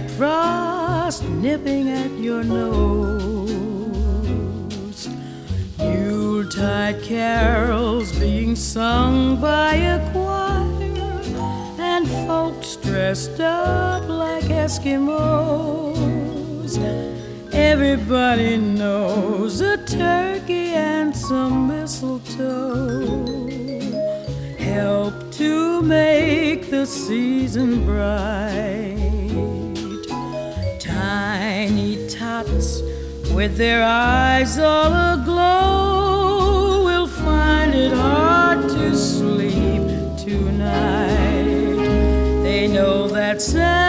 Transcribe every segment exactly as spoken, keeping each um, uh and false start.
like frost nipping at your nose. Yuletide carols being sung by a choir, and folks dressed up like Eskimos. Everybody knows a turkey and some mistletoe help to make the season bright. Tiny tots with their eyes all aglow will find it hard to sleep tonight. They know that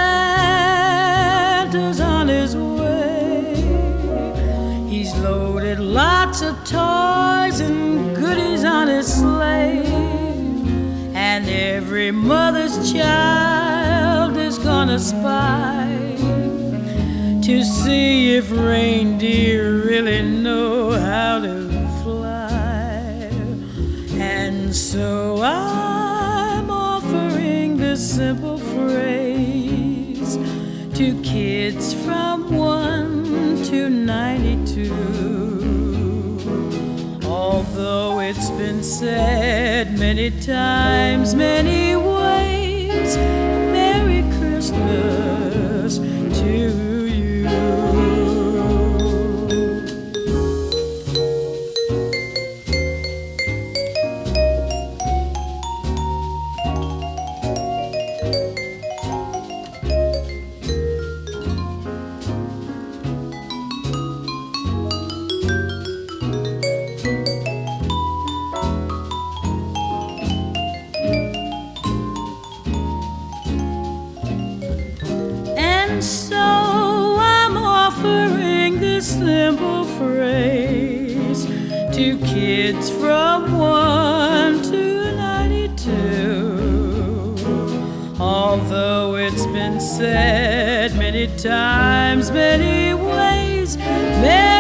Santa's on his way. He's loaded lots of toys and goodies on his sleigh, and every mother's child is gonna spy to see if reindeer really know how to fly. And so I'm offering this simple phrase to kids from one to ninety-two. Although it's been said many times, many ways, Merry Christmas to you. So I'm offering this simple phrase to kids from one to ninety-two. Although it's been said many times, many ways,